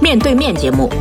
面对面节目。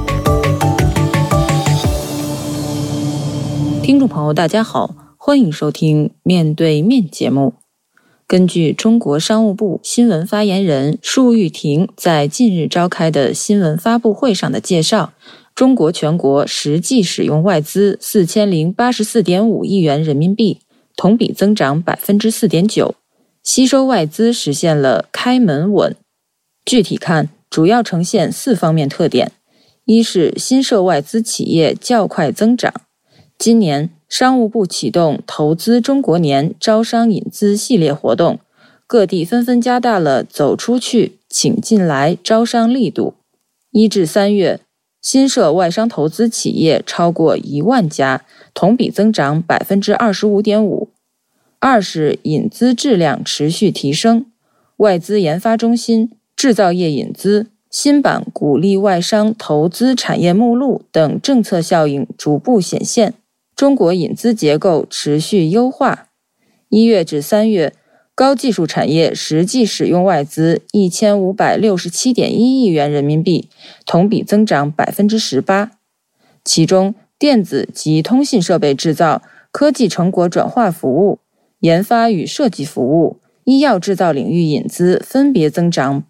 听众朋友大家好，欢迎收听面对面节目。根据中国商务部新闻发言人束玉婷在近日召开的新闻发布会上的介绍，中国全国实际使用外资4084.5亿元人民币，同比增长 4.9%， 吸收外资实现了开门稳。具体看，主要呈现4方面特点。一是新设外资企业较快增长。今年商务部启动投资中国年招商引资系列活动，各地纷纷加大了走出去、请进来招商力度。1至3月，新设外商投资企业超过1万家，同比增长 25.5%。2是引资质量持续提升，外资研发中心、制造业引资、新版鼓励外商投资产业目录等政策效应逐步显现，中国引资结构持续优化。1月至3月，高技术产业实际使用外资1567.1亿元人民币，同比增长 18%。其中，电子及通信设备制造、科技成果转化服务、研发与设计服务、医药制造领域引资分别增长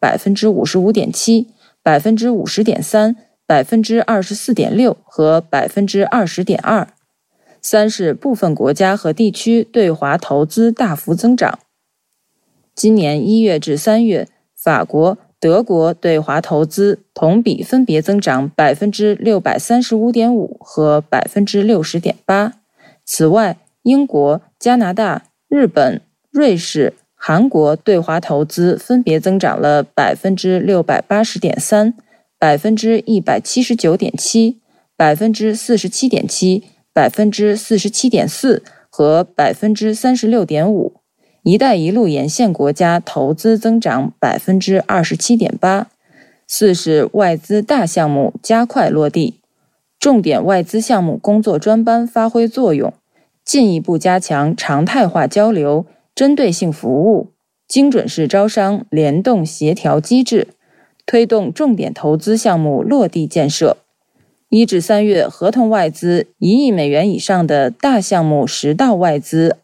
55.7%、50.3%、24.6% 和 20.2%。3是部分国家和地区对华投资大幅增长。今年1月至3月，法国、德国对华投资同比分别增长 635.5% 和 60.8%。此外，英国、加拿大、日本、瑞士、韩国对华投资分别增长了 680.3%、179.7%、47.7%、47.4% 和 36.5%。一带一路沿线国家投资增长 27.8%。4是外资大项目加快落地，重点外资项目工作专班发挥作用，进一步加强常态化交流、针对性服务、精准式招商联动协调机制，推动重点投资项目落地建设。1至3月，合同外资1亿美元以上的大项目实到外资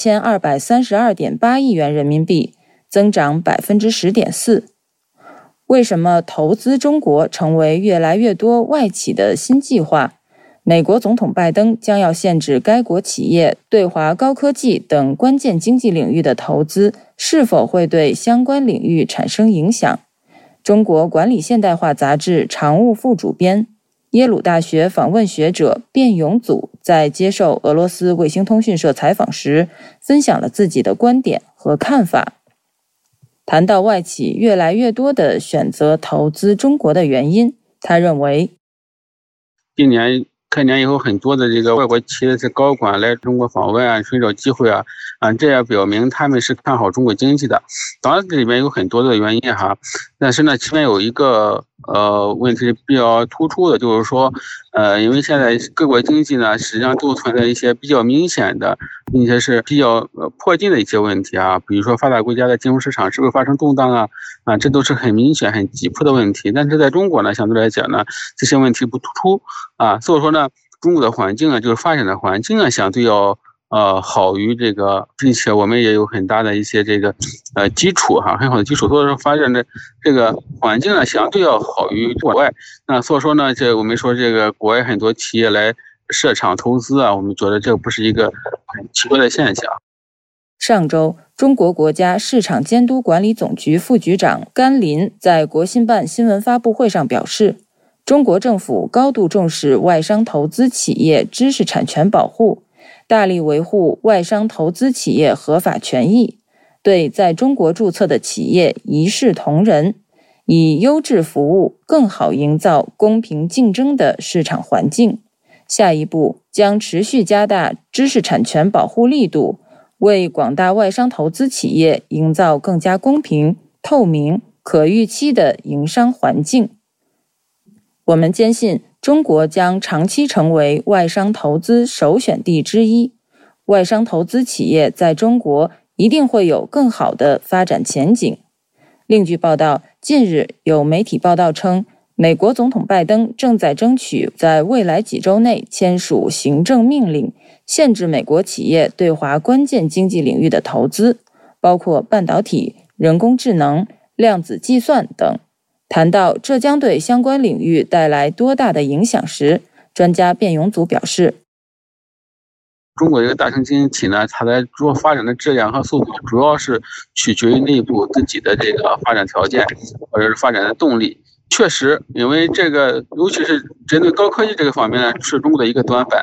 2232.8亿元人民币，增长 10.4%。为什么投资中国成为越来越多外企的新计划？美国总统拜登将要限制该国企业对华高科技等关键经济领域的投资，是否会对相关领域产生影响？中国管理现代化杂志常务副主编、耶鲁大学访问学者卞永祖在接受俄罗斯卫星通讯社采访时，分享了自己的观点和看法。谈到外企越来越多的选择投资中国的原因，他认为， 今年开年以后，很多的这个外国企业的高管来中国访问啊，寻找机会啊，这也表明他们是看好中国经济的。当然，这里面有很多的原因哈，但是呢，其中有一个问题比较突出的，就是说，因为现在各国经济呢，实际上都存在一些比较明显的，并且是比较迫近的一些问题啊，比如说发达国家的金融市场是不是发生动荡啊，这都是很明显、很急迫的问题。但是在中国呢，相对来讲呢，这些问题不突出啊，所以说呢，中国的环境啊，就是发展的环境啊，相对要好于这个，并且我们也有很大的一些这个基础哈，很好的基础，所以说发展的这个环境呢，相对要好于国外。那所以说呢，我们说这个国外很多企业来设厂投资啊，我们觉得这不是一个很奇怪的现象。 上周，中国国家市场监督管理总局副局长甘霖在国新办新闻发布会上表示，中国政府高度重视外商投资企业知识产权保护，大力维护外商投资企业合法权益，对在中国注册的企业一视同仁，以优质服务更好营造公平竞争的市场环境。下一步将持续加大知识产权保护力度，为广大外商投资企业营造更加公平、透明、可预期的营商环境。我们坚信，中国将长期成为外商投资首选地之一，外商投资企业在中国一定会有更好的发展前景。另据报道，近日有媒体报道称， 美国总统拜登正在争取在未来几周内签署行政命令，限制美国企业对华关键经济领域的投资，包括半导体、人工智能、量子计算等。谈到这将对相关领域带来多大的影响时，专家卞永祖表示， 中国一个大型经济体呢，它的主要发展的质量和速度，主要是取决于内部自己的这个发展条件或者是发展的动力。确实，因为这个，尤其是针对高科技这个方面呢，是中国的一个短板。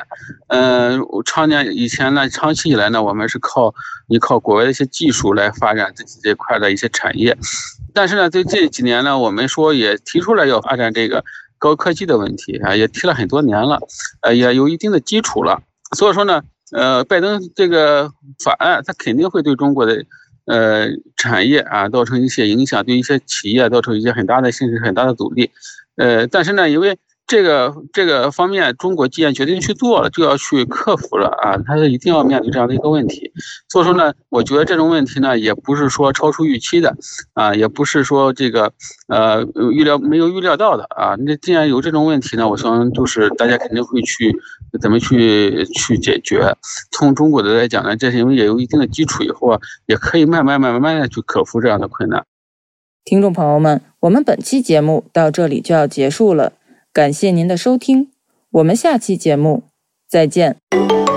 长期以来呢，我们是依靠国外的一些技术来发展自己这块的一些产业。但是呢，在这几年呢，我们说也提出来要发展这个高科技的问题啊，也提了很多年了，也有一定的基础了。所以说呢，拜登这个法案，它肯定会对中国的产业啊造成一些影响，对一些企业造成一些很大的甚至很大的阻力。但是呢，因为这个方面，中国既然决定去做了，就要去克服了啊，它是一定要面对这样的一个问题。所以说呢，我觉得这种问题呢，也不是说超出预期的啊，也不是说这个没有预料到的啊。那既然有这种问题呢，我想就是大家肯定会去怎么去解决。从中国的来讲呢，这是因为也有一定的基础以后啊，也可以慢慢的去克服这样的困难。 听众朋友们，我们本期节目到这里就要结束了，感谢您的收听，我们下期节目再见。